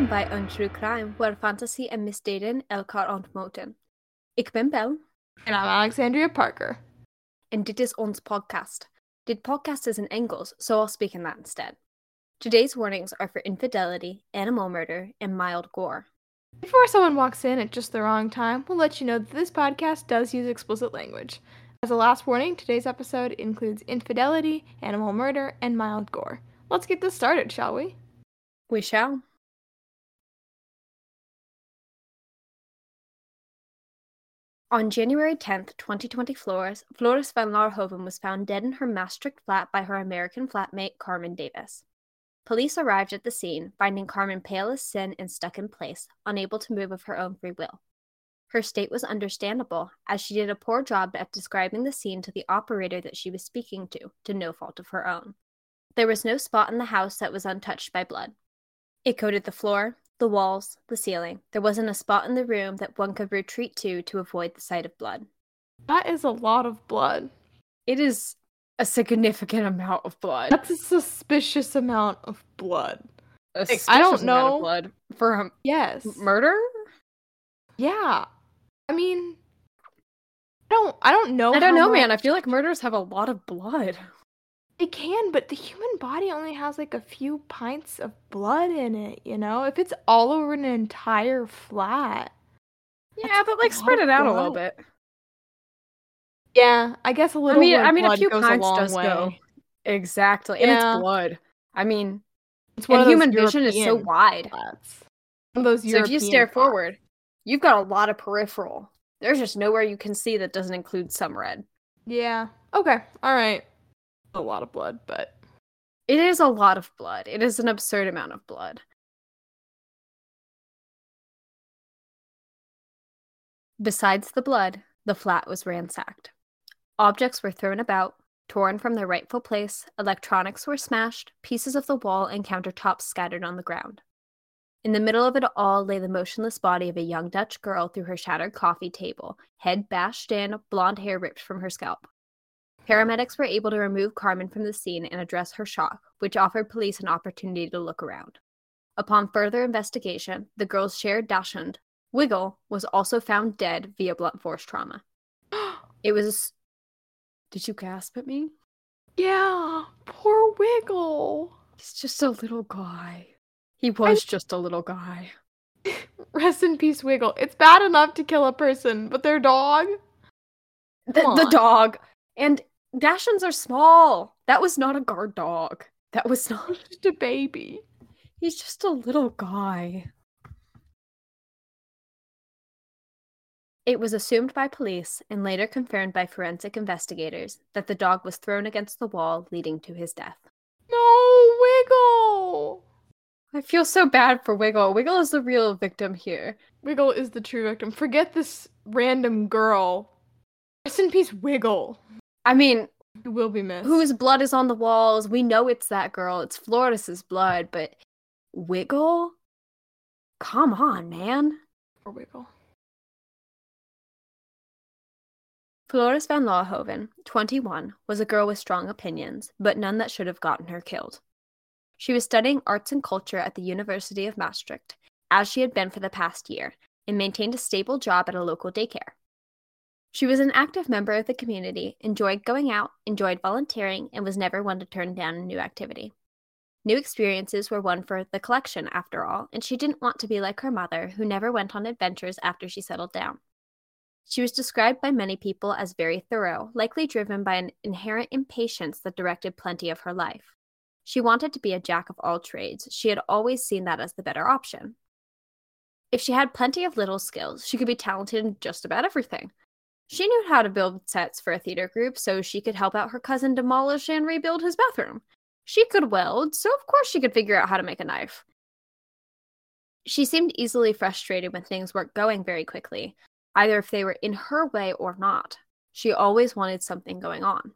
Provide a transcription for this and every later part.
bij een true crime waar fantasy en misdaden elkaar ontmoeten. Ik ben Bel. En I'm Alexandria Parker. En dit is ons podcast. Dit podcast is in Engels, so I'll speak in that instead. Today's warnings are for infidelity, animal murder, and mild gore. Before someone walks in at just the wrong time, we'll let you know that this podcast does use explicit language. As a last warning, today's episode includes infidelity, animal murder, and mild gore. Let's get this started, shall we? We shall. On January 10th, 2020, Floris van Laarhoven was found dead in her Maastricht flat by her American flatmate, Carmen Davis. Police arrived at the scene, finding Carmen pale as sin and stuck in place, unable to move of her own free will. Her state was understandable, as she did a poor job at describing the scene to the operator that she was speaking to no fault of her own. There was no spot in the house that was untouched by blood. It coated the floor, the walls, the ceiling. There wasn't a spot in the room that one could retreat to avoid the sight of blood. That is a lot of blood. It is a significant amount of blood. That's a suspicious amount of blood. I don't know. Amount of blood for murder? Yeah. I mean, I don't know. I don't know, man. I feel like murders have a lot of blood. They can, but the human body only has like a few pints of blood in it, you know? If it's all over an entire flat. Yeah, but like spread it out a little bit. Yeah, I guess a little bit of blood a few goes pints a long does way. Go. Exactly. Yeah. And it's blood. I mean, it's one and of human vision is so wide. Flats. One of those so if you stare forward, you've got a lot of peripheral. There's just nowhere you can see that doesn't include some red. Yeah. Okay. All right. A lot of blood, but it is a lot of blood. It is an absurd amount of blood. Besides the blood, the flat was ransacked. Objects were thrown about, torn from their rightful place, electronics were smashed, pieces of the wall and countertops scattered on the ground. In the middle of it all lay the motionless body of a young Dutch girl through her shattered coffee table, head bashed in, blonde hair ripped from her scalp. Paramedics were able to remove Carmen from the scene and address her shock, which offered police an opportunity to look around. Upon further investigation, the girl's shared dachshund, Wiggle, was also found dead via blunt force trauma. It was... Did you gasp at me? Yeah, poor Wiggle. He's just a little guy. He was just a little guy. Rest in peace, Wiggle. It's bad enough to kill a person, but their dog? The dog. And dachshunds are small. That was not a guard dog. That was not... He's just a baby. He's just a little guy. It was assumed by police, and later confirmed by forensic investigators, that the dog was thrown against the wall, leading to his death. No, Wiggle! I feel so bad for Wiggle. Wiggle is the real victim here. Wiggle is the true victim. Forget this random girl. Rest in peace, Wiggle. I mean, you will be missed. Whose blood is on the walls? We know it's that girl. It's Floris's blood, but Wiggle? Come on, man. Poor Wiggle. Floris van Laarhoven, 21, was a girl with strong opinions, but none that should have gotten her killed. She was studying arts and culture at the University of Maastricht, as she had been for the past year, and maintained a stable job at a local daycare. She was an active member of the community, enjoyed going out, enjoyed volunteering, and was never one to turn down a new activity. New experiences were one for the collection, after all, and she didn't want to be like her mother, who never went on adventures after she settled down. She was described by many people as very thorough, likely driven by an inherent impatience that directed plenty of her life. She wanted to be a jack of all trades. She had always seen that as the better option. If she had plenty of little skills, she could be talented in just about everything. She knew how to build sets for a theater group, so she could help out her cousin demolish and rebuild his bathroom. She could weld, so of course she could figure out how to make a knife. She seemed easily frustrated when things weren't going very quickly, either if they were in her way or not. She always wanted something going on.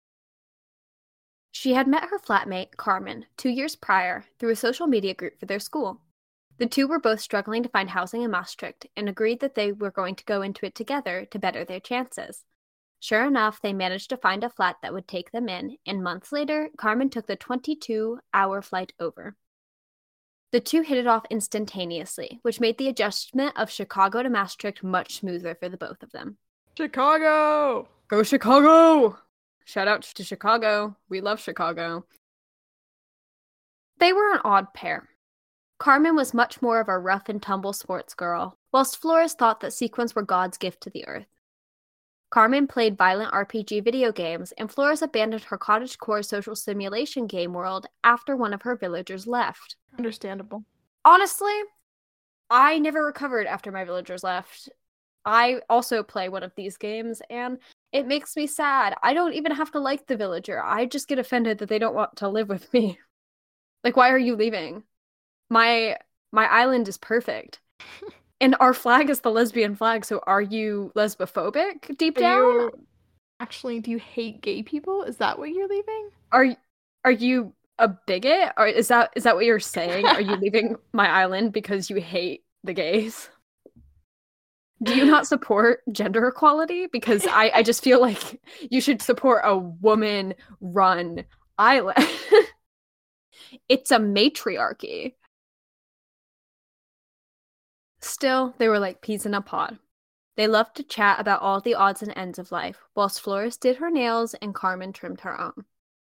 She had met her flatmate, Carmen, 2 years prior through a social media group for their school. The two were both struggling to find housing in Maastricht and agreed that they were going to go into it together to better their chances. Sure enough, they managed to find a flat that would take them in, and months later, Carmen took the 22-hour flight over. The two hit it off instantaneously, which made the adjustment of Chicago to Maastricht much smoother for the both of them. Chicago! Go Chicago! Shout out to Chicago. We love Chicago. They were an odd pair. Carmen was much more of a rough and tumble sports girl, whilst Flores thought that sequins were God's gift to the earth. Carmen played violent RPG video games, and Flores abandoned her cottagecore social simulation game world after one of her villagers left. Understandable. Honestly, I never recovered after my villagers left. I also play one of these games, and it makes me sad. I don't even have to like the villager. I just get offended that they don't want to live with me. Like, why are you leaving? My island is perfect. And our flag is the lesbian flag, so are you lesbophobic deep down? Do you hate gay people? Is that what you're leaving? Are you a bigot? Or is that what you're saying? Are you leaving my island because you hate the gays? Do you not support gender equality? Because I just feel like you should support a woman-run island. It's a matriarchy. Still, they were like peas in a pod. They loved to chat about all the odds and ends of life, whilst Flores did her nails and Carmen trimmed her own.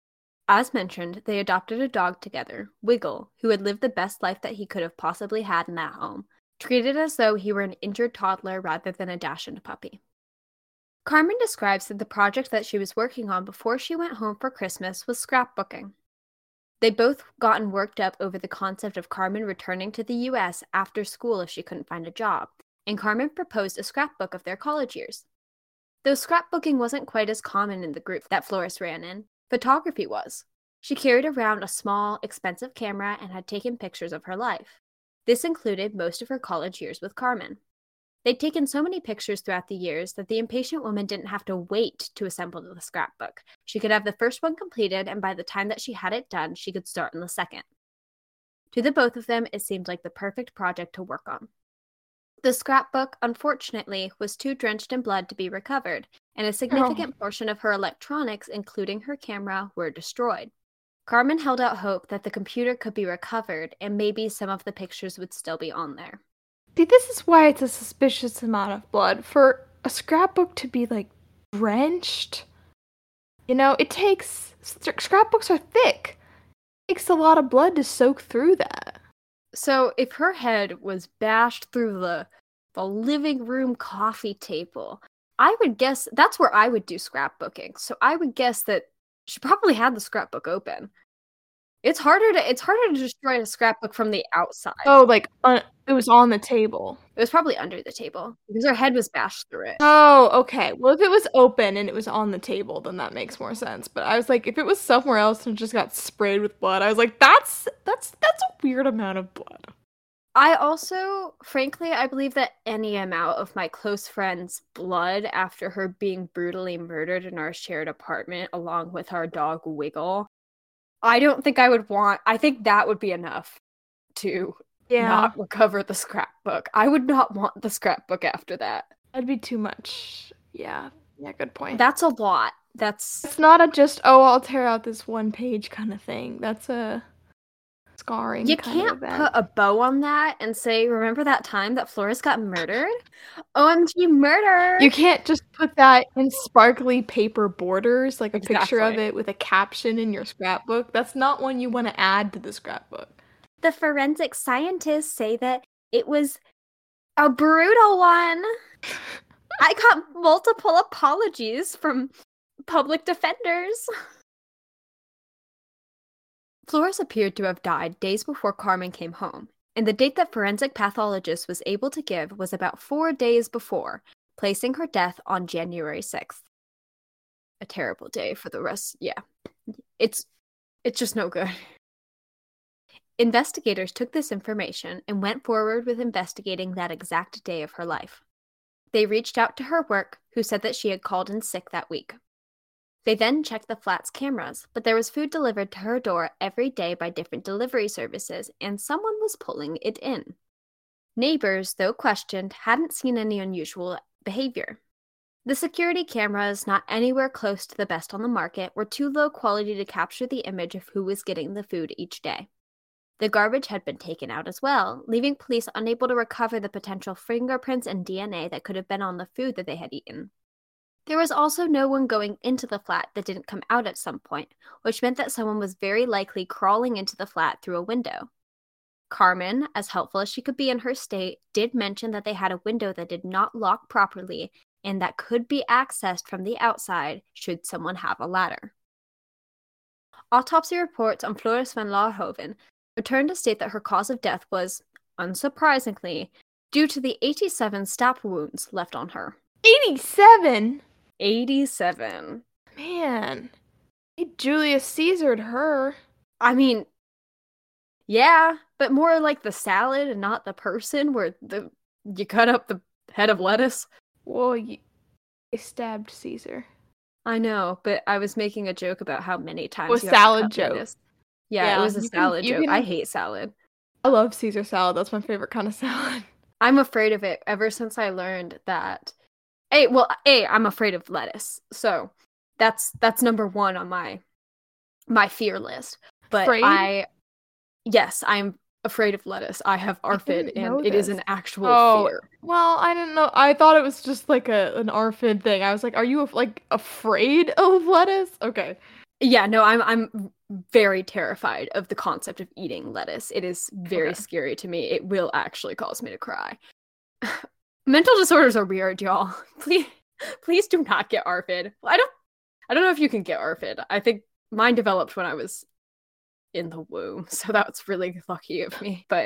As mentioned, they adopted a dog together, Wiggle, who had lived the best life that he could have possibly had in that home, treated as though he were an injured toddler rather than a dachshund puppy. Carmen describes that the project that she was working on before she went home for Christmas was scrapbooking. They'd both gotten worked up over the concept of Carmen returning to the U.S. after school if she couldn't find a job, and Carmen proposed a scrapbook of their college years. Though scrapbooking wasn't quite as common in the group that Flores ran in, photography was. She carried around a small, expensive camera and had taken pictures of her life. This included most of her college years with Carmen. They'd taken so many pictures throughout the years that the impatient woman didn't have to wait to assemble the scrapbook. She could have the first one completed, and by the time that she had it done, she could start on the second. To the both of them, it seemed like the perfect project to work on. The scrapbook, unfortunately, was too drenched in blood to be recovered, and a significant portion of her electronics, including her camera, were destroyed. Carmen held out hope that the computer could be recovered, and maybe some of the pictures would still be on there. See, this is why it's a suspicious amount of blood. For a scrapbook to be, drenched, it takes... Scrapbooks are thick. It takes a lot of blood to soak through that. So, if her head was bashed through the living room coffee table, I would guess that's where I would do scrapbooking. So I would guess that she probably had the scrapbook open. It's harder to destroy a scrapbook from the outside. Oh, it was on the table. It was probably under the table because her head was bashed through it. Oh, okay. Well, if it was open and it was on the table, then that makes more sense. But I was like, if it was somewhere else and just got sprayed with blood, I was like, that's a weird amount of blood. I also, frankly, I believe that any amount of my close friend's blood after her being brutally murdered in our shared apartment along with our dog Wiggle, I don't think I would want... I think that would be enough to not recover the scrapbook. I would not want the scrapbook after that. That'd be too much. Yeah, good point. That's a lot. It's not a just, I'll tear out this one page kind of thing. That's a scarring You kind of can't event. put a bow on that and say, remember that time that Flores got murdered? OMG murder! You can't just put that in sparkly paper borders, like a picture of it with a caption in your scrapbook. That's not one you want to add to the scrapbook. The forensic scientists say that it was a brutal one. I got multiple apologies from public defenders. Flores appeared to have died days before Carmen came home, and the date that forensic pathologist was able to give was about 4 days before, placing her death on January 6th. A terrible day for the rest. Yeah. It's just no good. Investigators took this information and went forward with investigating that exact day of her life. They reached out to her work, who said that she had called in sick that week. They then checked the flat's cameras, but there was food delivered to her door every day by different delivery services, and someone was pulling it in. Neighbors, though questioned, hadn't seen any unusual behavior. The security cameras, not anywhere close to the best on the market, were too low quality to capture the image of who was getting the food each day. The garbage had been taken out as well, leaving police unable to recover the potential fingerprints and DNA that could have been on the food that they had eaten. There was also no one going into the flat that didn't come out at some point, which meant that someone was very likely crawling into the flat through a window. Carmen, as helpful as she could be in her state, did mention that they had a window that did not lock properly and that could be accessed from the outside should someone have a ladder. Autopsy reports on Floris van Laarhoven returned to state that her cause of death was, unsurprisingly, due to the 87 stab wounds left on her. 87? 87. Man. He Julius Caesared her. I mean, yeah, but more like the salad and not the person where you cut up the head of lettuce. Well, they stabbed Caesar. I know, but I was making a joke about how many times you salad joke. Lettuce. Yeah, it was a salad joke. I hate salad. I love Caesar salad. That's my favorite kind of salad. I'm afraid of it ever since I learned that. I'm afraid of lettuce. So that's number one on my fear list. But afraid? Yes, I'm afraid of lettuce. I have ARFID, and it is an actual fear. Well, I didn't know. I thought it was just like an ARFID thing. I was like, are you afraid of lettuce? Okay. Yeah, no, I'm very terrified of the concept of eating lettuce. It is very scary to me. It will actually cause me to cry. Mental disorders are weird, y'all. Please do not get ARFID. I don't know if you can get ARFID. I think mine developed when I was in the womb, so that's really lucky of me. But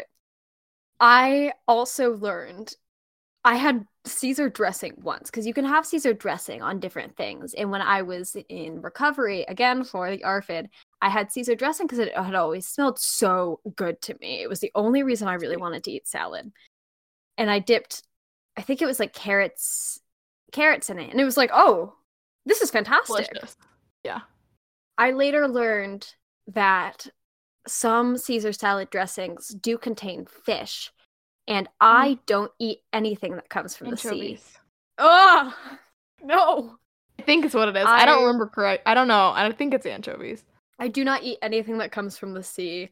I also learned I had Caesar dressing once, because you can have Caesar dressing on different things. And when I was in recovery, again, for the ARFID, I had Caesar dressing because it had always smelled so good to me. It was the only reason I really wanted to eat salad. And I dipped, I think it was like carrots in it. And it was like, oh, this is fantastic. Delicious. Yeah. I later learned that some Caesar salad dressings do contain fish. And I don't eat anything that comes from anchovies. The sea. Ugh! No! I think it's what it is. I don't remember correct. I don't know. I think it's anchovies. I do not eat anything that comes from the sea.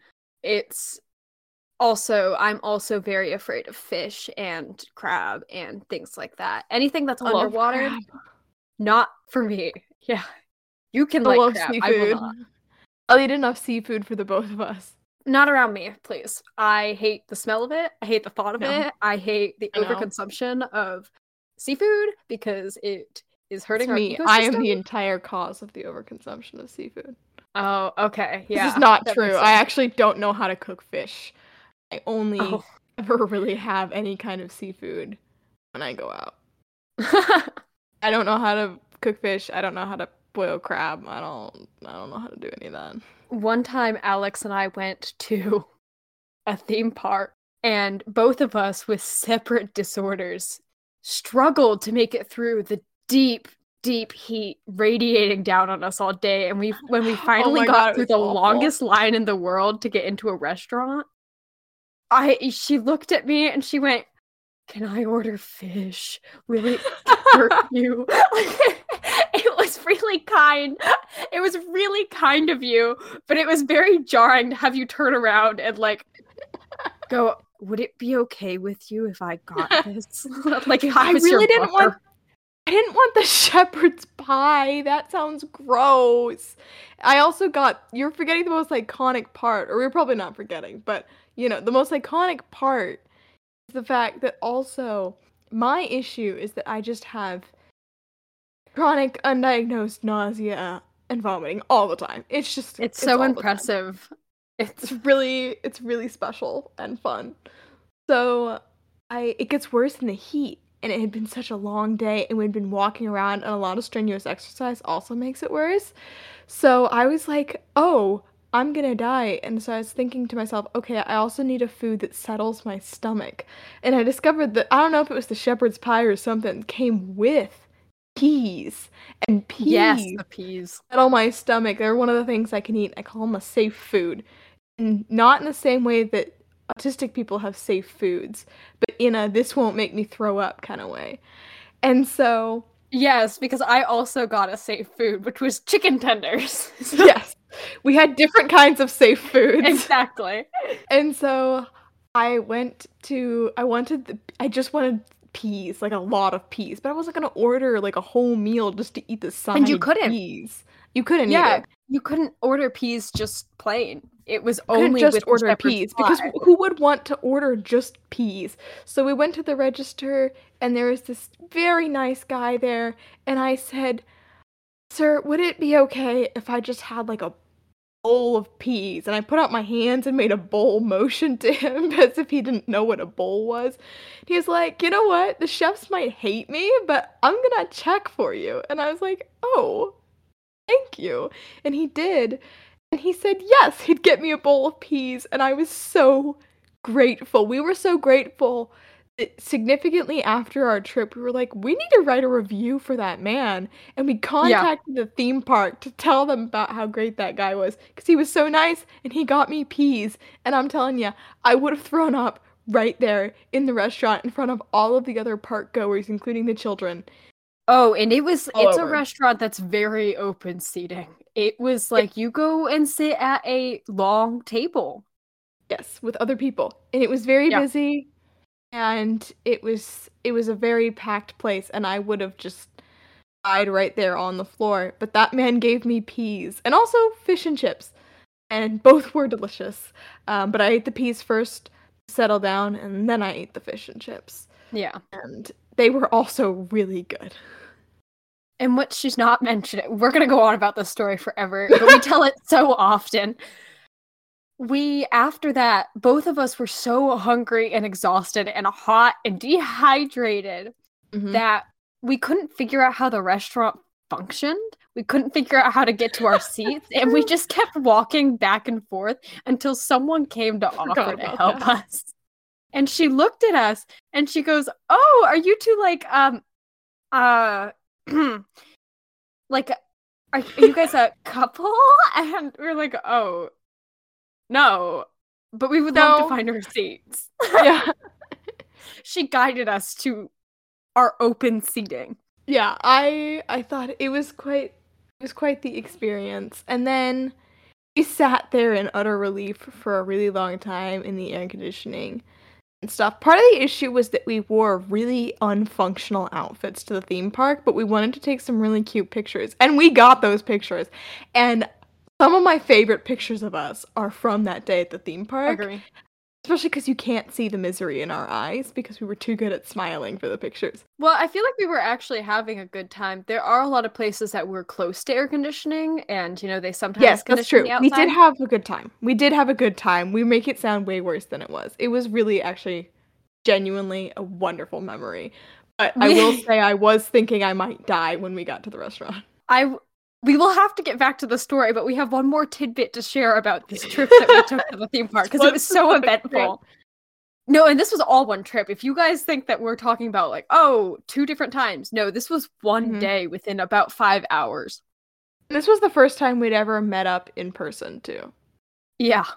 I'm also very afraid of fish and crab and things like that. Anything that's underwater, not for me. Yeah. You can like crab. Seafood. I will not. I'll eat enough seafood for the both of us. Not around me, please. I hate the smell of it. I hate the thought of it. I hate the overconsumption of seafood because it is hurting our ecosystem. I am the entire cause of the overconsumption of seafood. Oh, okay. Yeah. This is not true. I actually don't know how to cook fish. I only ever really have any kind of seafood when I go out. I don't know how to cook fish. I don't know how to boil crab. I don't know how to do any of that. One time, Alex and I went to a theme park, and both of us with separate disorders struggled to make it through the deep, deep heat radiating down on us all day. And when we finally got through the longest line in the world to get into a restaurant, she looked at me and she went, "Can I order fish? Will it hurt you?" It was really kind. It was really kind of you, but it was very jarring to have you turn around and go, "Would it be okay with you if I got this?" I didn't want the shepherd's pie. That sounds gross. I also you're forgetting the most iconic part, or you're probably not forgetting, but the most iconic part is the fact that also my issue is that I just have chronic undiagnosed nausea and vomiting all the time. It's so impressive. It's really special and fun. So it gets worse in the heat, and it had been such a long day, and we'd been walking around, and a lot of strenuous exercise also makes it worse. So I was like, oh, I'm gonna die. And so I was thinking to myself, okay, I also need a food that settles my stomach. And I discovered that, I don't know if it was the shepherd's pie or something, came with peas. And peas. Yes, the peas. Settle my stomach. They're one of the things I can eat. I call them a safe food. And not in the same way that autistic people have safe foods, but in a this won't make me throw up kind of way. And so... Yes, because I also got a safe food, which was chicken tenders. Yes. We had different kinds of safe foods. Exactly. And so I just wanted peas, like a lot of peas, but I wasn't gonna order like a whole meal just to eat the And you side couldn't. peas. You couldn't Yeah, either. you couldn't order peas just plain. It was Couldn't only just with the order shepherd's peas because pie. who would want to order just peas? So we went to the register and there was this very nice guy there and I said, "Sir, would it be okay if I just had like a bowl of peas?" And I put out my hands and made a bowl motion to him as if he didn't know what a bowl was. He was like, "You know what? The chefs might hate me, but I'm gonna check for you." And I was like, "Oh, thank you." And he did. And he said yes, he'd get me a bowl of peas. And I was so grateful. We were so grateful that significantly after our trip, we were like, we need to write a review for that man. And we Yeah. contacted the theme park to tell them about how great that guy was because he was so nice and he got me peas. And I'm telling you, I would have thrown up right there in the restaurant in front of all of the other park goers, including the children. Oh, and All it's a over. restaurant that's very open seating. It was like you go and sit at a long table. Yes, with other people. And it was very Yeah. busy and it was a very packed place and I would have just died right there on the floor. But that man gave me peas and also fish and chips. And both were delicious. But I ate the peas first, settle down, and then I ate the fish and chips. Yeah. And they were also really good. And what she's not mentioning, we're gonna go on about this story forever, but we tell it so often. After that, both of us were so hungry and exhausted and hot and dehydrated that we couldn't figure out how the restaurant functioned. We couldn't figure out how to get to our seats, and we just kept walking back and forth until someone came to offer to help us. And she looked at us and she goes, "Oh, are you two like like are you guys a couple?" And we're like, "Oh, no, but we would love to find our seats." Yeah. She guided us to our open seating. Yeah, I thought it was quite the experience. And then we sat there in utter relief for a really long time in the air conditioning and stuff. Part of the issue was that we wore really unfunctional outfits to the theme park, but we wanted to take some really cute pictures. And we got those pictures. And some of my favorite pictures of us are from that day at the theme park. Agree. Especially because you can't see the misery in our eyes because we were too good at smiling for the pictures. Well, I feel like we were actually having a good time. There are a lot of places that were close to air conditioning, and they sometimes condition the outside. We did have a good time. We make it sound way worse than it was. It was really actually genuinely a wonderful memory. But I will say I was thinking I might die when we got to the restaurant. We will have to get back to the story, but we have one more tidbit to share about this trip that we took to the theme park because it was so eventful. No, and this was all one trip. If you guys think that we're talking about like, oh, 2 different times. No, this was one day within about 5 hours. This was the first time we'd ever met up in person, too. Yeah.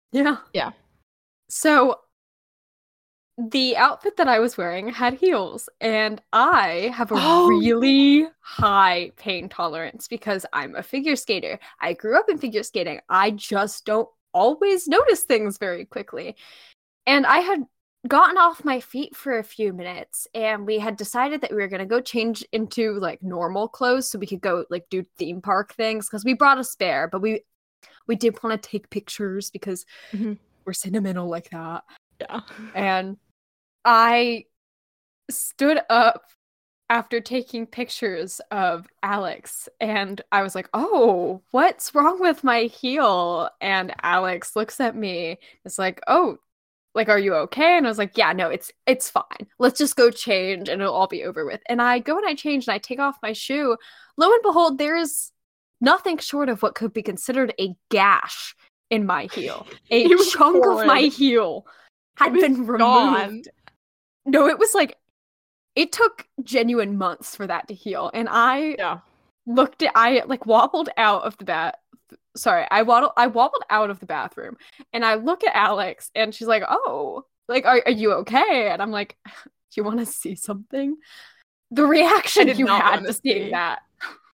So the outfit that I was wearing had heels, and I have a really high pain tolerance because I'm a figure skater. I grew up in figure skating. I just don't always notice things very quickly. And I had gotten off my feet for a few minutes, and we had decided that we were going to go change into like normal clothes so we could go like do theme park things because we brought a spare, but we did want to take pictures because we're sentimental like that. Yeah. And I stood up after taking pictures of Alex, and I was like, "Oh, what's wrong with my heel?" And Alex looks at me. It's like, "Oh, like, are you okay?" And I was like, "Yeah, no, it's fine. Let's just go change and it'll all be over with." And I go and I change and I take off my shoe. Lo and behold, there is nothing short of what could be considered a gash in my heel. A chunk of my heel had been removed. Gone. No, it was like, it took genuine months for that to heal. And I wobbled out of the I wobbled out of the bathroom and I look at Alex and she's like, "Oh, like, are you okay?" And I'm like, "Do you want to see something?" The reaction you had to seeing that.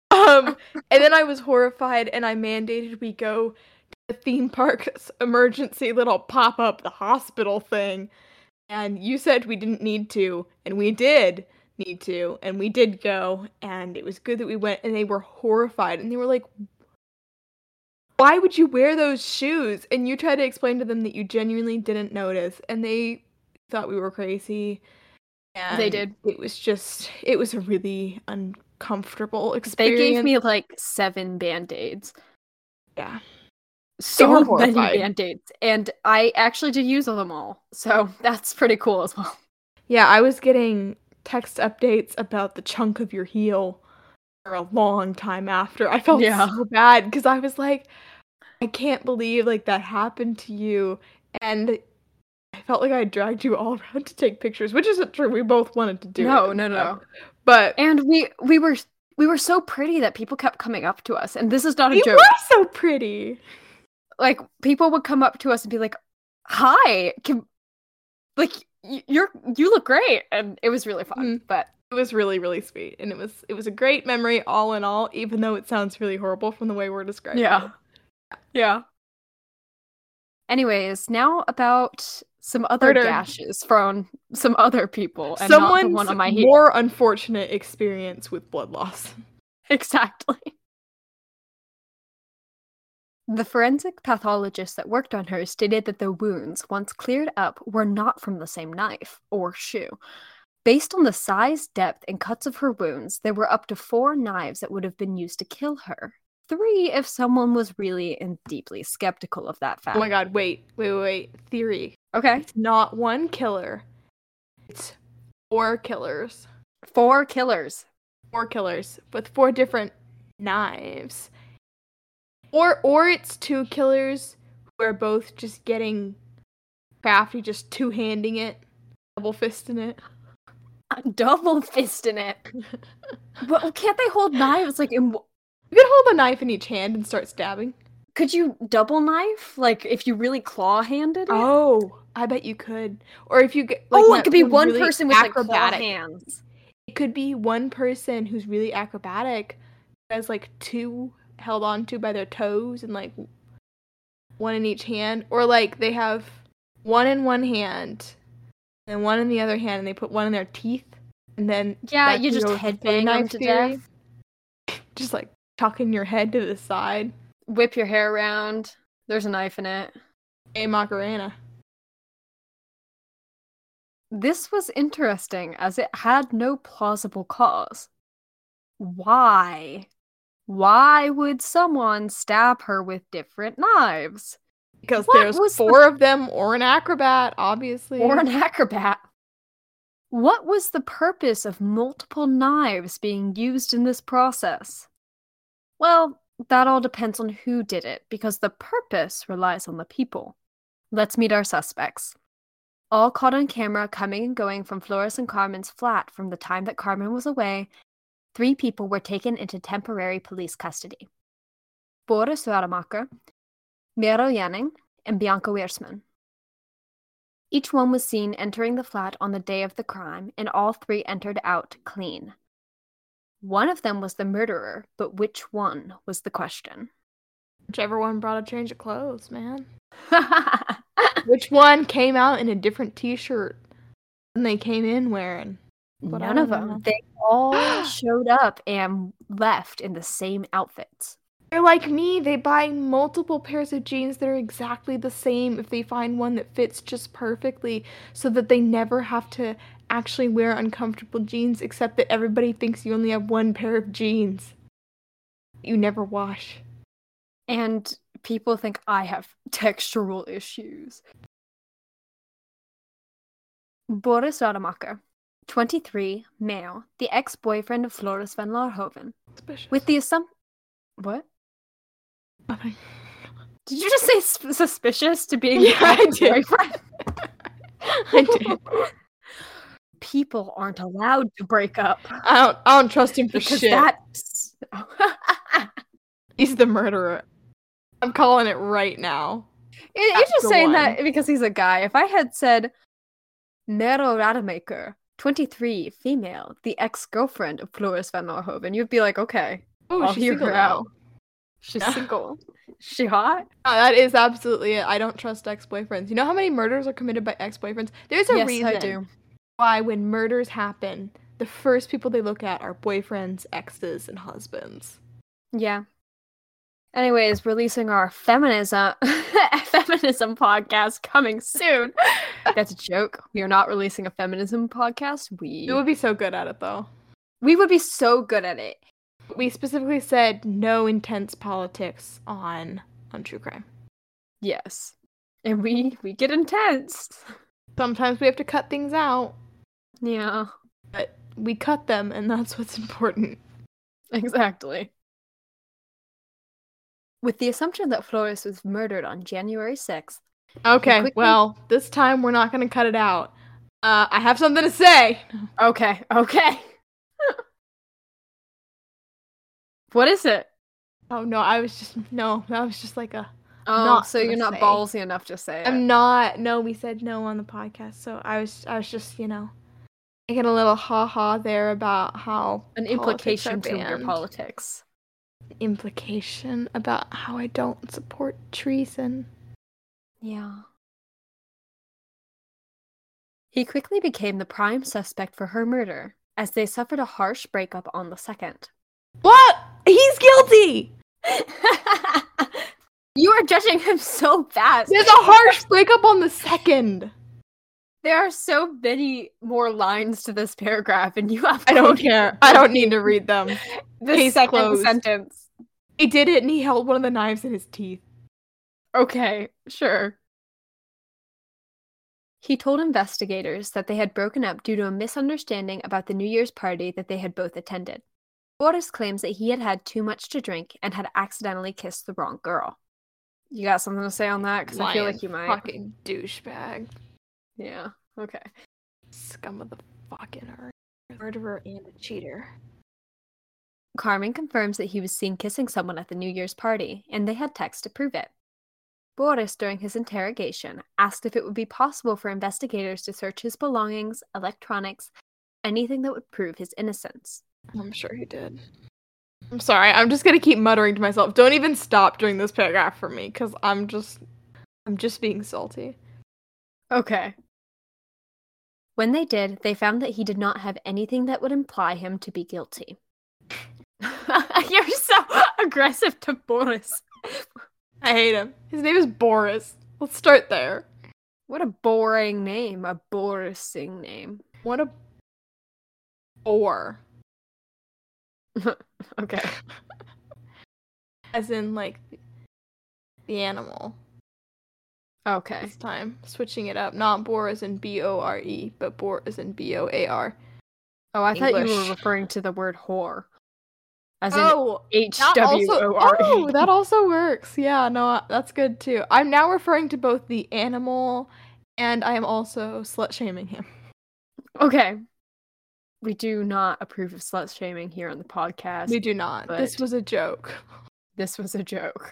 And then I was horrified, and I mandated we go to the theme park's emergency little pop-up, the hospital thing. And you said we didn't need to, and we did need to, and we did go, and it was good that we went, and they were horrified, and they were like, why would you wear those shoes? And you tried to explain to them that you genuinely didn't notice, and they thought we were crazy. And They did. It was a really uncomfortable They experience. gave me like 7 Band-Aids. Yeah. So many Band-Aids. And I actually did use them all. So that's pretty cool as well. Yeah, I was getting text updates about the chunk of your heel for a long time after. I felt so bad because I was like, I can't believe like that happened to you. And I felt like I dragged you all around to take pictures, which isn't true. We both wanted to do it. No. But and we were so pretty that people kept coming up to us, and this is not a joke. We were so pretty. Like, people would come up to us and be like, "Hi, you look great," and it was really fun. But it was really, really sweet, and it was a great memory all in all, even though it sounds really horrible from the way we're describing it. Yeah. Anyways, now about some other gashes from some other people, and not the one on my heel. More unfortunate experience with blood loss. Exactly. The forensic pathologist that worked on her stated that the wounds, once cleared up, were not from the same knife or shoe. Based on the size, depth, and cuts of her wounds, there were up to 4 knives that would have been used to kill her. 3 if someone was really and deeply skeptical of that fact. Oh my god, wait. Theory. Okay. It's not 1 killer. It's 4 killers. 4 killers. 4 killers with 4 different knives. Or it's 2 killers who are both just getting crafty, just two-handing it, double fisting it. Double fisting it. But can't they hold knives like in? You could hold a knife in each hand and start stabbing. Could you double knife? Like, if you really claw-handed it? Oh, I bet you could. Or if you get like, it could be one really person with like claw hands. It could be one person who's really acrobatic, who has like 2 held onto by their toes and like 1 in each hand, or like they have 1 in one hand and 1 in the other hand, and they put 1 in their teeth, and then you just headbang them to death. Just like tucking your head to the side, whip your hair around. There's a knife in it. Hey, Macarena. This was interesting as it had no plausible cause. Why? Why would someone stab her with different knives? Because there's 4 of them, or an acrobat, obviously. Or an acrobat. What was the purpose of multiple knives being used in this process? Well, that all depends on who did it, because the purpose relies on the people. Let's meet our suspects. All caught on camera coming and going from Flores and Carmen's flat from the time that Carmen was away, 3 people were taken into temporary police custody. Boris Rademacher, Mero Janning, and Bianca Wiersman. Each one was seen entering the flat on the day of the crime, and all 3 entered out clean. One of them was the murderer, but which one was the question? Whichever one brought a change of clothes, man. Which one came out in a different t-shirt than they came in wearing? But none of them. They all showed up and left in the same outfits. They're like me. They buy multiple pairs of jeans that are exactly the same if they find one that fits just perfectly, so that they never have to actually wear uncomfortable jeans, except that everybody thinks you only have 1 pair of jeans you never wash. And people think I have textural issues. Boris Rademacher, 23, male, the ex-boyfriend of Floris van Laarhoven. Suspicious. With the assumption... What? Nothing. Did you just say suspicious to being the ex-boyfriend? I did. People aren't allowed to break up. I don't trust him for because shit. That's... He's the murderer. I'm calling it right now. You're just saying that because he's a guy. If I had said Mero Rademacher, 23, female, the ex-girlfriend of Floris van Laarhoven, you'd be like, okay. Oh, I'll she's hear single her now. out. She's single. She hot? That is absolutely it. I don't trust ex-boyfriends. You know how many murders are committed by ex-boyfriends? There's a Yes, reason I do. why when murders happen, the first people they look at are boyfriends, exes, and husbands. Yeah. Anyways, releasing our feminism podcast coming soon. That's a joke. We are not releasing a feminism podcast. We would be so good at it, though. We would be so good at it. We specifically said no intense politics on true crime. Yes. And we get intense. Sometimes we have to cut things out. Yeah. But we cut them, and that's what's important. Exactly. With the assumption that Flores was murdered on January 6th. Okay, well, this time we're not going to cut it out. I have something to say. Okay. What is it? Oh, no, that was just like a... Oh, so you're not ballsy enough to say it. I'm not. No, we said no on the podcast, so I was just, making a little ha-ha there about how an implication to your politics. Implication about how I don't support treason. Yeah. He quickly became the prime suspect for her murder, as they suffered a harsh breakup on the 2nd. What? He's guilty! You are judging him so fast. There's a harsh breakup on the 2nd. There are so many more lines to this paragraph, and you have... I don't care. I don't need to read them. The second sentence. He did it, and he held one of the knives in his teeth. Okay, sure. He told investigators that they had broken up due to a misunderstanding about the New Year's party that they had both attended. Boris claims that he had had too much to drink and had accidentally kissed the wrong girl. You got something to say on that? Because I feel like you might. Fucking douchebag. Yeah, okay. Scum of the fucking earth. Murderer and a cheater. Carmen confirms that he was seen kissing someone at the New Year's party, and they had text to prove it. Boris, during his interrogation, asked if it would be possible for investigators to search his belongings, electronics, anything that would prove his innocence. I'm sure he did. I'm sorry, I'm just gonna keep muttering to myself. Don't even stop during this paragraph for me, because I'm just being salty. Okay. When they did, they found that he did not have anything that would imply him to be guilty. You're so aggressive to Boris. I hate him. His name is Boris. Let's start there. What a boring name. A Borising name. What a bore. Okay. As in, like, the animal. Okay. This time, switching it up. Not bore as in B-O-R-E, but bore as in B-O-A-R. Oh, I thought you were referring to the word whore. As in H-W-O-R-E. Oh, that also works. Yeah, no, that's good too. I'm now referring to both the animal and I am also slut-shaming him. Okay. We do not approve of slut-shaming here on the podcast. We do not. This was a joke. This was a joke.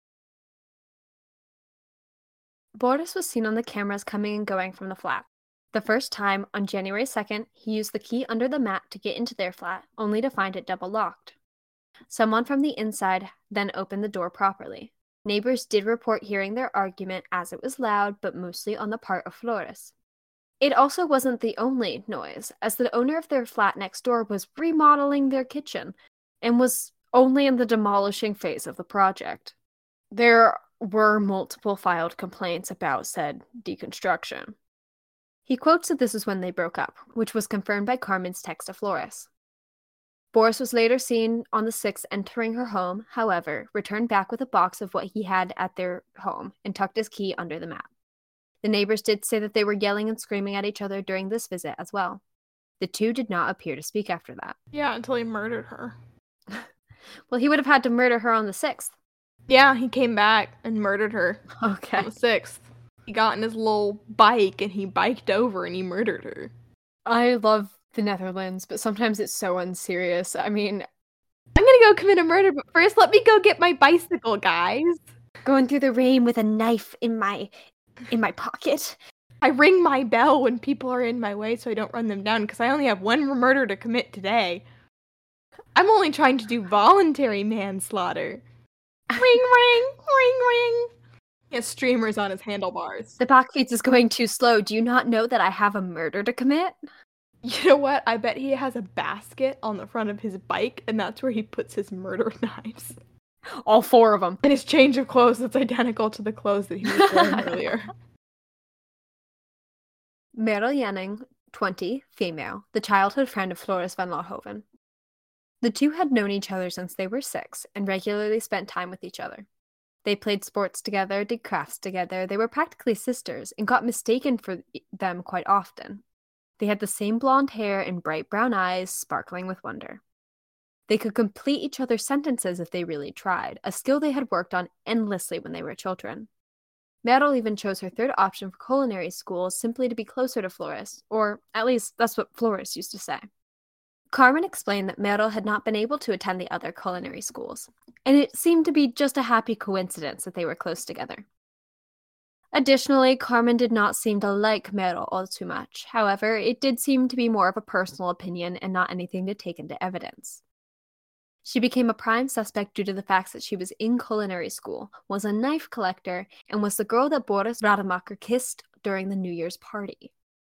Boris was seen on the cameras coming and going from the flat. The first time, on January 2nd, he used the key under the mat to get into their flat, only to find it double-locked. Someone from the inside then opened the door properly. Neighbors did report hearing their argument as it was loud, but mostly on the part of Flores. It also wasn't the only noise, as the owner of their flat next door was remodeling their kitchen and was only in the demolishing phase of the project. There were multiple filed complaints about said deconstruction. He quotes that this is when they broke up, which was confirmed by Carmen's text to Flores. Boris was later seen on the 6th entering her home, however, returned back with a box of what he had at their home and tucked his key under the mat. The neighbors did say that they were yelling and screaming at each other during this visit as well. The two did not appear to speak after that. Yeah, until he murdered her. Well, he would have had to murder her on the 6th. Yeah, he came back and murdered her. Okay. On the 6th. He got in his little bike and he biked over and he murdered her. I love the Netherlands, but sometimes it's so unserious. I mean, I'm gonna go commit a murder, but first let me go get my bicycle, guys. Going through the rain with a knife in my pocket. I ring my bell when people are in my way so I don't run them down, because I only have one murder to commit today. I'm only trying to do voluntary manslaughter. Ring, ring, ring, ring. He has streamers on his handlebars. The back feet is going too slow. Do you not know that I have a murder to commit? You know what? I bet he has a basket on the front of his bike, and that's where he puts his murder knives. All 4 of them. And his change of clothes that's identical to the clothes that he was wearing earlier. Merel Jenning, 20, female, the childhood friend of Floris van Laarhoven. The two had known each other since they were 6 and regularly spent time with each other. They played sports together, did crafts together, they were practically sisters and got mistaken for them quite often. They had the same blonde hair and bright brown eyes, sparkling with wonder. They could complete each other's sentences if they really tried, a skill they had worked on endlessly when they were children. Merel even chose her third option for culinary school simply to be closer to Floris, or at least that's what Floris used to say. Carmen explained that Merel had not been able to attend the other culinary schools, and it seemed to be just a happy coincidence that they were close together. Additionally, Carmen did not seem to like Merel all too much. However, it did seem to be more of a personal opinion and not anything to take into evidence. She became a prime suspect due to the fact that she was in culinary school, was a knife collector, and was the girl that Boris Rademacher kissed during the New Year's party.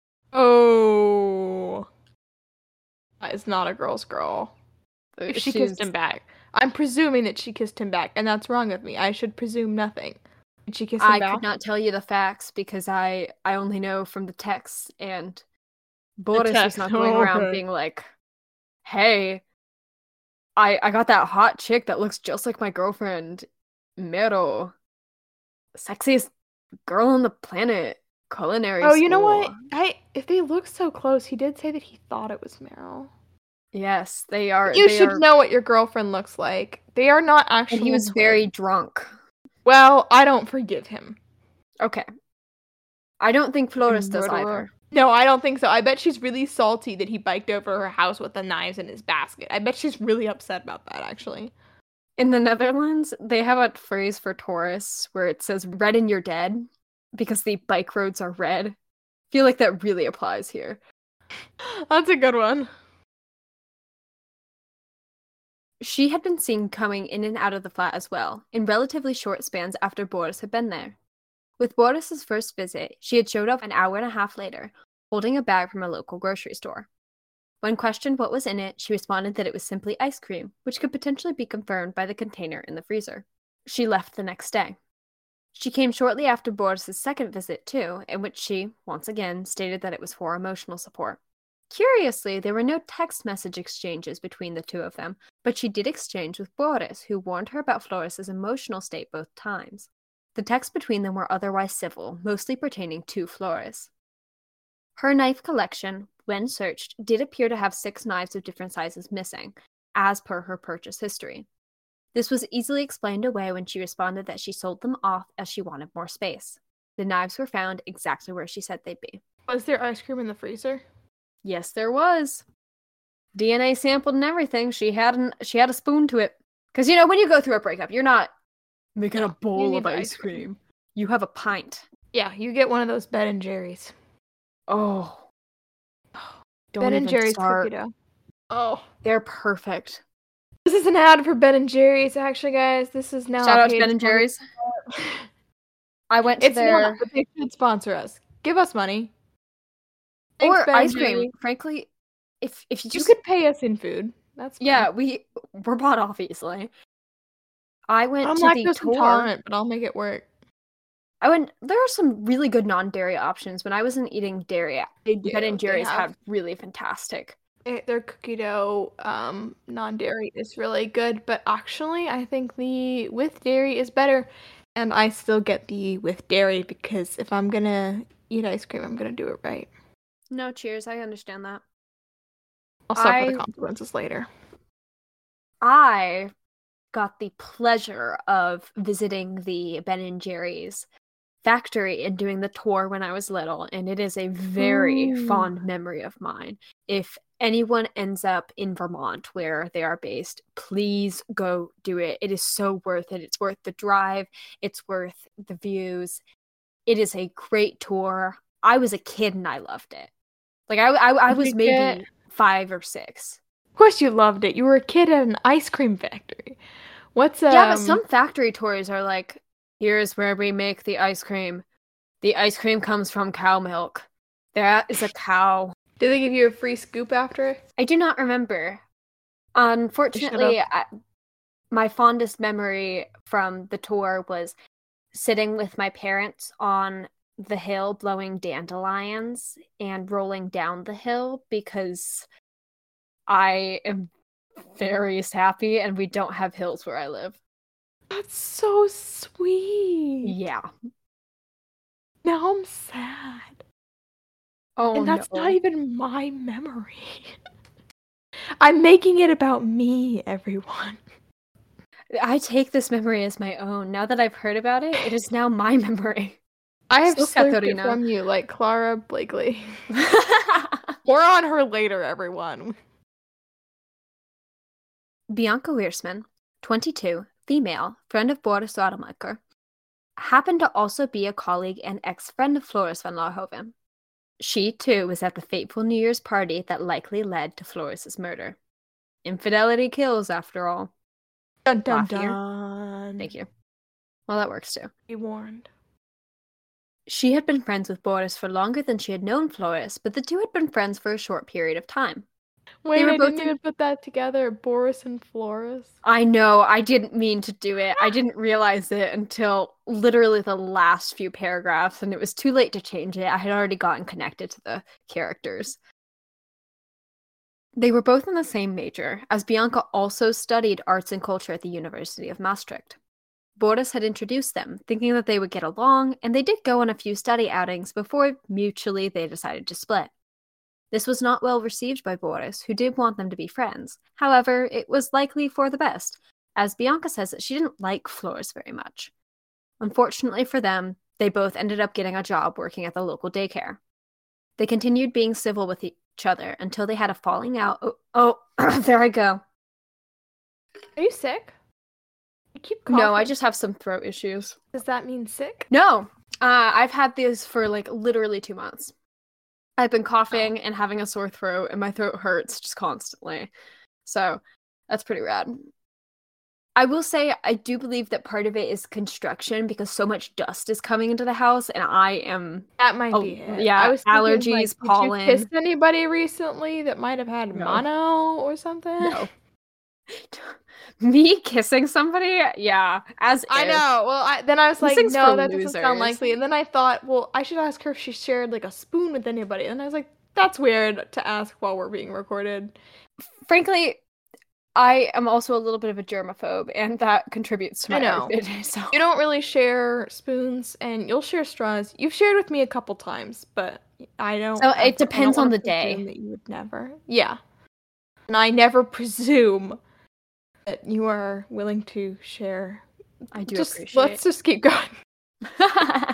Oh. That is not a girl's girl. If she kissed him back. I'm presuming that she kissed him back, and that's wrong of me. I should presume nothing. Did she kiss him back? I could not tell you the facts because I only know from the texts, and Boris was not going around being like, hey, I got that hot chick that looks just like my girlfriend, Merel. Sexiest girl on the planet. Culinary school. Oh, you know what? If they look so close, he did say that he thought it was Merel. Yes, they are. You should know what your girlfriend looks like. They are not actually. And he was very drunk. Well, I don't forgive him. Okay. I don't think Floris does either. No, I don't think so. I bet she's really salty that he biked over her house with the knives in his basket. I bet she's really upset about that, actually. In the Netherlands, they have a phrase for tourists where it says, red and you're dead, because the bike roads are red. I feel like that really applies here. That's a good one. She had been seen coming in and out of the flat as well, in relatively short spans after Boris had been there. With Boris's first visit, she had showed up an hour and a half later, holding a bag from a local grocery store. When questioned what was in it, she responded that it was simply ice cream, which could potentially be confirmed by the container in the freezer. She left the next day. She came shortly after Boris's second visit, too, in which she, once again, stated that it was for emotional support. Curiously, there were no text message exchanges between the two of them, but she did exchange with Boris, who warned her about Floris's emotional state both times. The texts between them were otherwise civil, mostly pertaining to Floris. Her knife collection, when searched, did appear to have 6 knives of different sizes missing, as per her purchase history. This was easily explained away when she responded that she sold them off as she wanted more space. The knives were found exactly where she said they'd be. Was there ice cream in the freezer? Yes, there was. DNA sampled and everything. She had a spoon to it. Because, you know, when you go through a breakup, you're not making a bowl of ice cream. You have a pint. Yeah, you get one of those Ben & Jerry's. Oh. Don't Ben & Jerry's cookie dough. Oh. They're perfect. This is an ad for Ben & Jerry's, actually, guys. This is now shout out to Ben & Jerry's. I went to their... Not, but they should sponsor us. Give us money. Thanks, or ice cream. Frankly, if you just... You could pay us in food. That's fine. Yeah, we're bought off easily. I went I'm to the lactose intolerant, but I'll make it work. There are some really good non-dairy options. When I wasn't eating dairy, Ben & Jerry's had really fantastic. Their cookie dough non-dairy is really good, but actually I think the with dairy is better, and I still get the with dairy because if I'm gonna eat ice cream, I'm gonna do it right. No, cheers. I understand that. I'll suffer the consequences later. I got the pleasure of visiting the Ben & Jerry's factory and doing the tour when I was little, and it is a very fond memory of mine. If anyone ends up in Vermont where they are based, please go do it. It is so worth it. It's worth the drive. It's worth the views. It is a great tour. I was a kid and I loved it. Like I was maybe 5 or 6. Of course you loved it. You were a kid at an ice cream factory. What's Yeah, but some factory tours are like, here's where we make the ice cream. The ice cream comes from cow milk. That is a cow. Did they give you a free scoop after? I do not remember. Unfortunately, my fondest memory from the tour was sitting with my parents on the hill blowing dandelions and rolling down the hill because I am very sappy and we don't have hills where I live. That's so sweet. Yeah. Now I'm sad. Oh, and that's no. not even my memory. I'm making it about me, everyone. I take this memory as my own. Now that I've heard about it, it is now my memory. I have slurped it from you like Clara Blakely. More on her later, everyone. Bianca Wiersman, 22, female, friend of Boris Rademacher, happened to also be a colleague and ex-friend of Floris van Laarhoven. She, too, was at the fateful New Year's party that likely led to Floris's murder. Infidelity kills, after all. Dun dun dun. Thank you. Well, that works, too. Be warned. She had been friends with Boris for longer than she had known Floris, but the two had been friends for a short period of time. Wait, I didn't even put that together. Boris and Floris. I know, I didn't mean to do it. I didn't realize it until literally the last few paragraphs, and it was too late to change it. I had already gotten connected to the characters. They were both in the same major, as Bianca also studied arts and culture at the University of Maastricht. Boris had introduced them, thinking that they would get along, and they did go on a few study outings before mutually they decided to split. This was not well received by Boris, who did want them to be friends. However, it was likely for the best, as Bianca says that she didn't like Floris very much. Unfortunately for them, they both ended up getting a job working at the local daycare. They continued being civil with each other until they had a falling out. Oh, there I go. Are you sick? You keep coughing. No, I just have some throat issues. Does that mean sick? No, I've had these for like literally 2 months. I've been coughing and having a sore throat, and my throat hurts just constantly. So that's pretty rad. I will say I do believe that part of it is construction because so much dust is coming into the house, and I am... That might be it. Yeah, I was allergies, thinking, like, pollen. Did you kiss anybody recently that might have had mono or something? No. Me kissing somebody? Yeah, I know. Well, then I was like, no, that doesn't sound likely. And then I thought, well, I should ask her if she shared like a spoon with anybody. And I was like, that's weird to ask while we're being recorded. Frankly, I am also a little bit of a germaphobe, and that contributes to my outfit. So. You don't really share spoons, and you'll share straws. You've shared with me a couple times, but I don't. So it depends on the day. That you would never. Yeah. And I never presume that you are willing to share. I do appreciate Let's just keep going.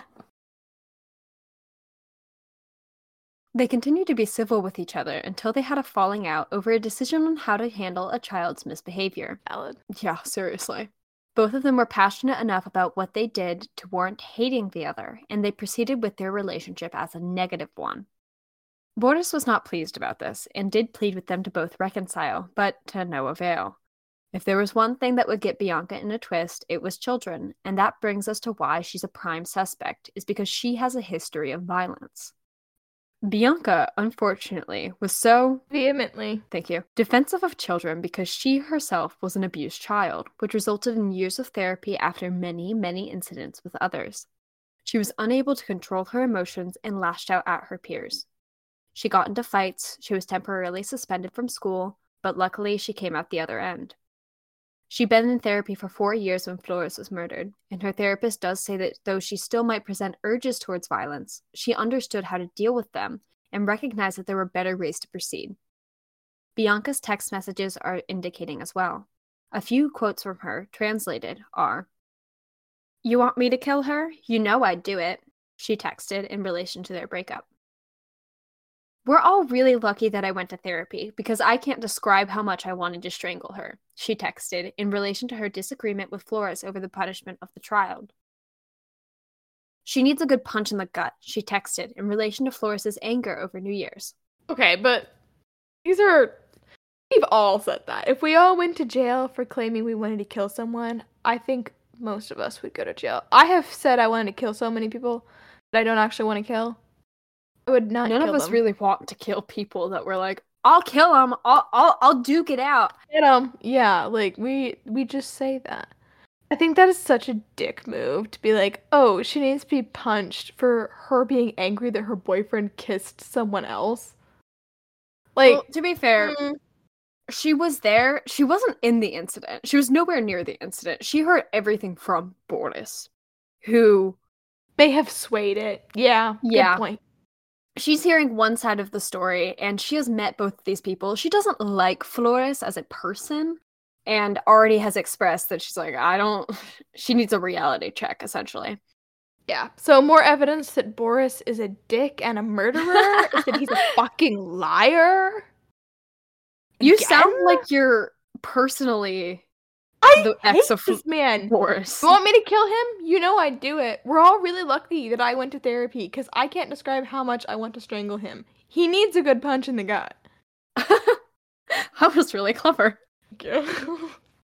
They continued to be civil with each other until they had a falling out over a decision on how to handle a child's misbehavior. Valid. Yeah, seriously. Both of them were passionate enough about what they did to warrant hating the other, and they proceeded with their relationship as a negative one. Boris was not pleased about this, and did plead with them to both reconcile, but to no avail. If there was one thing that would get Bianca in a twist, it was children, and that brings us to why she's a prime suspect, is because she has a history of violence. Bianca, unfortunately, was so vehemently, thank you, defensive of children because she herself was an abused child, which resulted in years of therapy after many, many incidents with others. She was unable to control her emotions and lashed out at her peers. She got into fights, she was temporarily suspended from school, but luckily she came out the other end. She'd been in therapy for 4 years when Floris was murdered, and her therapist does say that though she still might present urges towards violence, she understood how to deal with them and recognized that there were better ways to proceed. Bianca's text messages are indicating as well. A few quotes from her, translated, are, "You want me to kill her? You know I'd do it," she texted in relation to their breakup. "We're all really lucky that I went to therapy, because I can't describe how much I wanted to strangle her," she texted in relation to her disagreement with Floris over the punishment of the child. "She needs a good punch in the gut," she texted in relation to Floris's anger over New Year's. Okay, but these are We've all said that. If we all went to jail for claiming we wanted to kill someone, I think most of us would go to jail. I have said I wanted to kill so many people that I don't actually want to kill. I would not None kill of us them. really want to kill people that were like, I'll kill him. I'll duke it out. Get 'em. Yeah, like we just say that. I think that is such a dick move to be like, oh, she needs to be punched for her being angry that her boyfriend kissed someone else. Like, Well, to be fair, she was there. She wasn't in the incident. She was nowhere near the incident. She heard everything from Boris, who may have swayed it. Yeah, Yeah. good point. She's hearing one side of the story, and she has met both of these people. She doesn't like Flores as a person, and already has expressed that she's like, she needs a reality check, essentially. Yeah, so more evidence that Boris is a dick and a murderer is that he's a fucking liar. You sound like you're personally the ex of this man. Boris. You want me to kill him? You know I'd do it. We're all really lucky that I went to therapy, because I can't describe how much I want to strangle him. He needs a good punch in the gut. That was really clever. Thank you.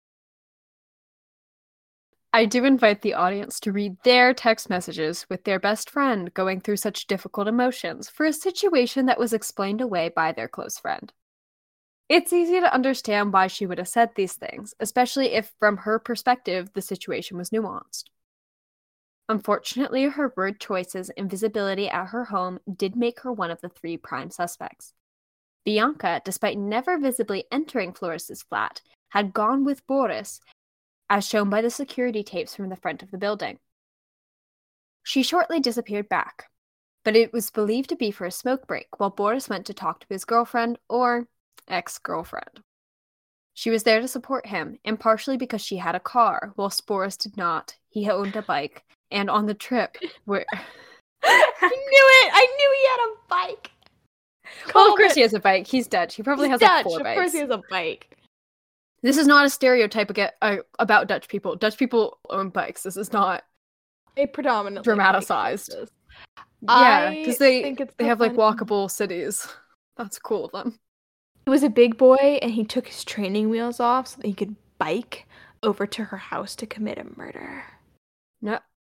I do invite the audience to read their text messages with their best friend going through such difficult emotions for a situation that was explained away by their close friend. It's easy to understand why she would have said these things, especially if, from her perspective, the situation was nuanced. Unfortunately, her word choices and visibility at her home did make her one of the 3 prime suspects. Bianca, despite never visibly entering Flores's flat, had gone with Boris, as shown by the security tapes from the front of the building. She shortly disappeared back, but it was believed to be for a smoke break while Boris went to talk to his girlfriend, or ex-girlfriend. She was there to support him, and partially because she had a car, whilst Boris did not. He owned a bike, and on the trip where... I knew it! I knew he had a bike! Well, of course he has a bike. He's Dutch. He probably has like 4 bikes. Of course he has a bike. This is not a stereotype about Dutch people. Dutch people own bikes. This is not a predominantly dramatized. Yeah, because they have like walkable cities. That's cool of them. He was a big boy, and he took his training wheels off so that he could bike over to her house to commit a murder. No.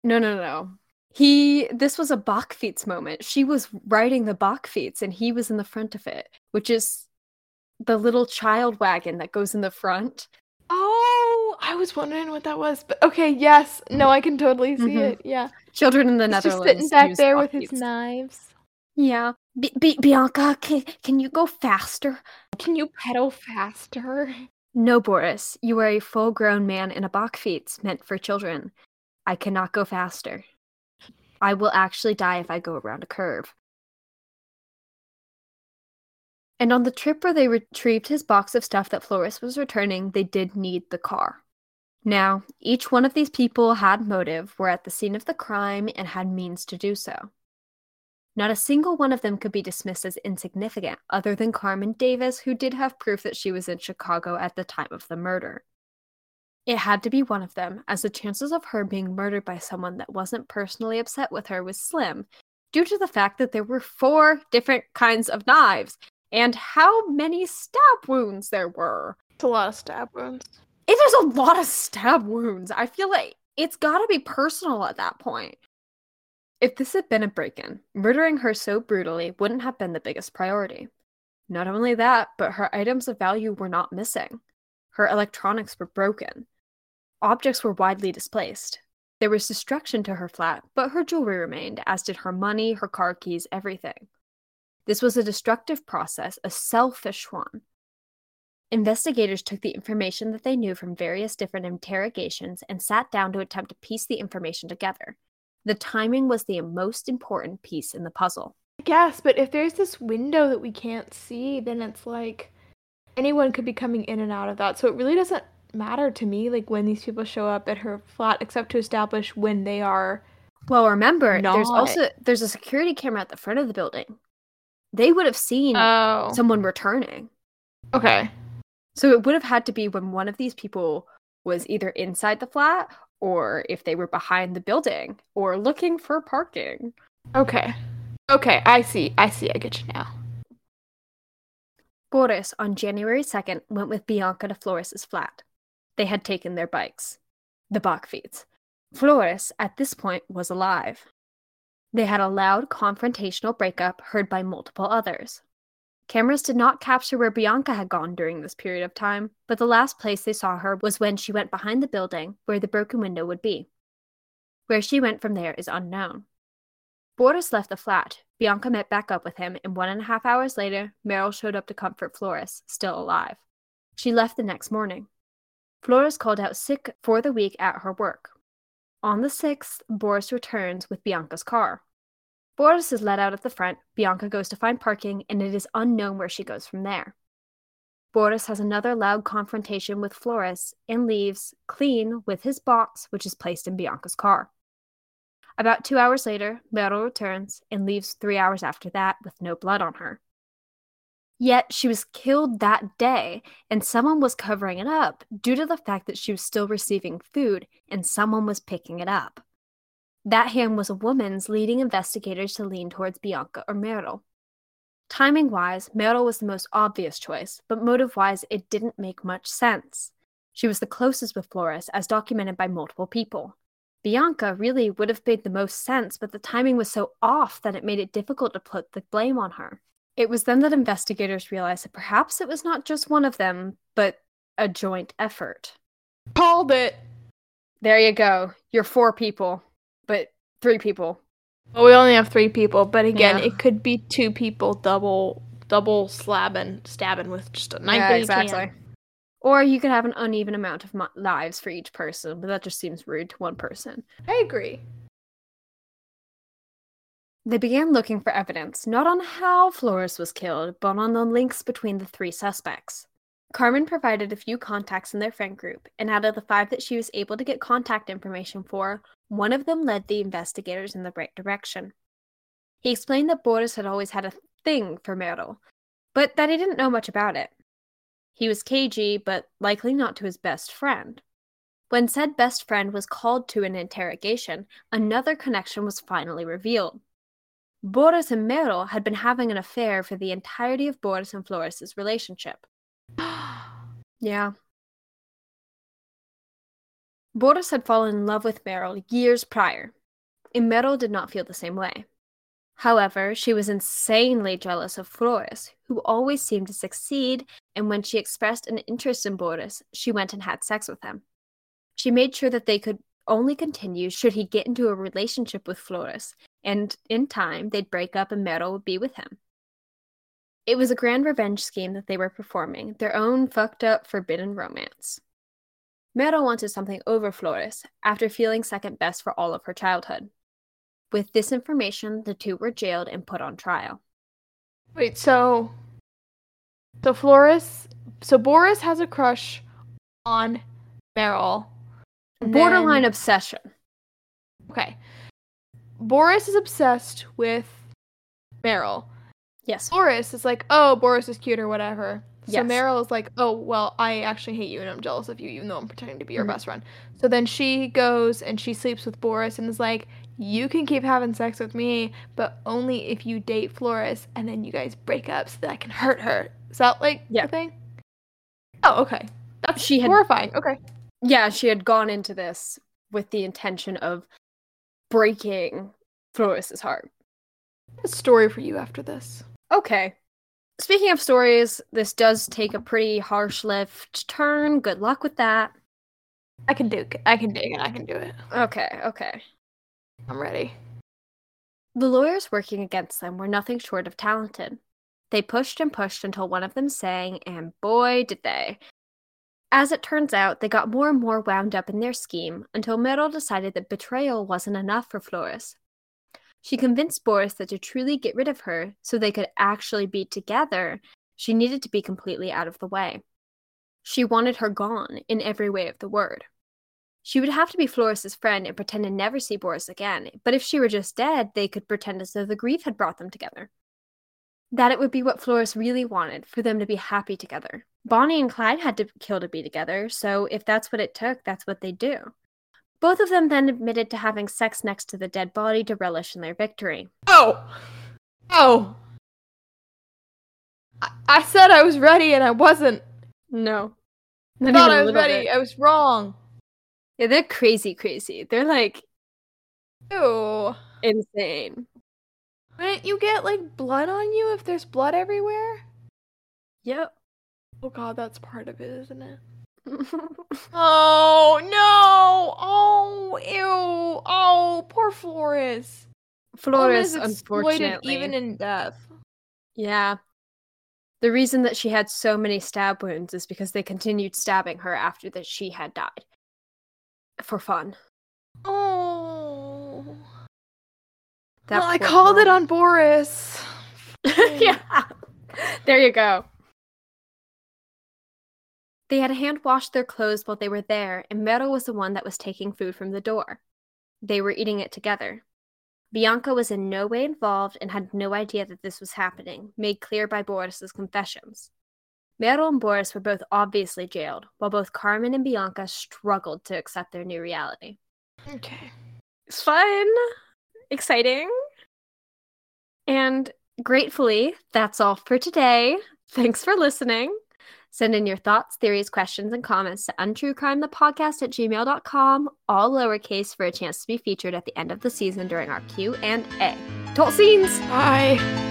This was a Bakfiets moment. She was riding the Bakfiets, and he was in the front of it, which is the little child wagon that goes in the front. Oh, I was wondering what that was. But okay, yes. No, I can totally see it. Yeah. Children in the Netherlands. Just sitting back there with his knives. Yeah. Bianca, can you go faster? Can you pedal faster? No, Boris. You are a full-grown man in a Bakfiets meant for children. I cannot go faster. I will actually die if I go around a curve. And on the trip where they retrieved his box of stuff that Flores was returning, they did need the car. Now, each one of these people had motive, were at the scene of the crime, and had means to do so. Not a single one of them could be dismissed as insignificant, other than Carmen Davis, who did have proof that she was in Chicago at the time of the murder. It had to be one of them, as the chances of her being murdered by someone that wasn't personally upset with her was slim, due to the fact that there were 4 different kinds of knives, and how many stab wounds there were. It's a lot of stab wounds. It is a lot of stab wounds. I feel like it's gotta be personal at that point. If this had been a break-in, murdering her so brutally wouldn't have been the biggest priority. Not only that, but her items of value were not missing. Her electronics were broken. Objects were widely displaced. There was destruction to her flat, but her jewelry remained, as did her money, her car keys, everything. This was a destructive process, a selfish one. Investigators took the information that they knew from various different interrogations and sat down to attempt to piece the information together. The timing was the most important piece in the puzzle. I guess, but if there's this window that we can't see, then it's like anyone could be coming in and out of that. So it really doesn't matter to me, like, when these people show up at her flat, except to establish when they are. Well, remember, there's a security camera at the front of the building. They would have seen someone returning. Okay. So it would have had to be when one of these people was either inside the flat, or if they were behind the building, or looking for parking. Okay, I see, I get you now. Boris, on January 2nd, went with Bianca to Floris's flat. They had taken their bikes. The Bachfiets. Floris, at this point, was alive. They had a loud, confrontational breakup heard by multiple others. Cameras did not capture where Bianca had gone during this period of time, but the last place they saw her was when she went behind the building where the broken window would be. Where she went from there is unknown. Boris left the flat. Bianca met back up with him, and 1.5 hours later, Meryl showed up to comfort Floris, still alive. She left the next morning. Floris called out sick for the week at her work. On the 6th, Boris returns with Bianca's car. Boris is let out at the front, Bianca goes to find parking, and it is unknown where she goes from there. Boris has another loud confrontation with Floris and leaves, clean, with his box, which is placed in Bianca's car. About 2 hours later, Meryl returns and leaves 3 hours after that with no blood on her. Yet she was killed that day, and someone was covering it up due to the fact that she was still receiving food and someone was picking it up. That hand was a woman's, leading investigators to lean towards Bianca or Meryl. Timing-wise, Meryl was the most obvious choice, but motive-wise, it didn't make much sense. She was the closest with Floris, as documented by multiple people. Bianca really would have made the most sense, but the timing was so off that it made it difficult to put the blame on her. It was then that investigators realized that perhaps it was not just one of them, but a joint effort. Called it! There you go. You're 4 people, but 3 people. Well, we only have 3 people, but again, Yeah. it could be 2 people double stabbing with just a knife. Yeah, exactly. Or you could have an uneven amount of lives for each person, but that just seems rude to one person. I agree. They began looking for evidence, not on how Floris was killed, but on the links between the 3 suspects. Carmen provided a few contacts in their friend group, and out of the 5 that she was able to get contact information for, one of them led the investigators in the right direction. He explained that Boris had always had a thing for Meryl, but that he didn't know much about it. He was cagey, but likely not to his best friend. When said best friend was called to an interrogation, another connection was finally revealed. Boris and Meryl had been having an affair for the entirety of Boris and Floris's relationship. Yeah. Boris had fallen in love with Meryl years prior, and Meryl did not feel the same way. However, she was insanely jealous of Floris, who always seemed to succeed, and when she expressed an interest in Boris, she went and had sex with him. She made sure that they could only continue should he get into a relationship with Floris, and in time, they'd break up and Meryl would be with him. It was a grand revenge scheme that they were performing, their own fucked up, forbidden romance. Meryl wanted something over Floris, after feeling second best for all of her childhood. With this information, the 2 were jailed and put on trial. Wait, so Boris has a crush on Meryl. Borderline obsession. Okay. Boris is obsessed with Meryl. Yes. Floris is like, oh, Boris is cute or whatever. So Yes. Meryl is like, oh, well, I actually hate you and I'm jealous of you, even though I'm pretending to be your best friend. So then she goes and she sleeps with Boris and is like, you can keep having sex with me, but only if you date Floris, and then you guys break up so that I can hurt her. Is that the thing? Oh, okay. That's horrifying. Okay. Yeah, she had gone into this with the intention of breaking Floris's heart. A story for you after this. Okay. Speaking of stories, this does take a pretty harsh left turn. Good luck with that. I can dig it. I can do it. Okay. I'm ready. The lawyers working against them were nothing short of talented. They pushed and pushed until one of them sang, and boy, did they. As it turns out, they got more and more wound up in their scheme until Meryl decided that betrayal wasn't enough for Floris. She convinced Boris that to truly get rid of her, so they could actually be together, she needed to be completely out of the way. She wanted her gone in every way of the word. She would have to be Floris's friend and pretend to never see Boris again, but if she were just dead, they could pretend as though the grief had brought them together. That it would be what Floris really wanted, for them to be happy together. Bonnie and Clyde had to kill to be together, so if that's what it took, that's what they'd do. Both of them then admitted to having sex next to the dead body to relish in their victory. Oh! I said I was ready and I wasn't. No. I Not thought even I a was little ready. bit. I was wrong. Yeah, they're crazy. They're like Ew. insane. Wouldn't you get like blood on you if there's blood everywhere? Yep. Oh god, that's part of it, isn't it? Oh no! Oh ew! Oh, poor Flores. Woman is Flores, exploited even unfortunately. in death. Yeah. The reason that she had so many stab wounds is because they continued stabbing her after that she had died. For fun. Oh. That Well, I poor called it girl. on Boris. Yeah. There you go. They had hand washed their clothes while they were there, and Mero was the one that was taking food from the door. They were eating it together. Bianca was in no way involved and had no idea that this was happening, made clear by Boris's confessions. Mero and Boris were both obviously jailed, while both Carmen and Bianca struggled to accept their new reality. Okay. It's fun, exciting, and gratefully, that's all for today. Thanks for listening. Send in your thoughts, theories, questions, and comments to untruecrimethepodcast@gmail.com, all lowercase, for a chance to be featured at the end of the season during our Q&A. Total scenes! Bye.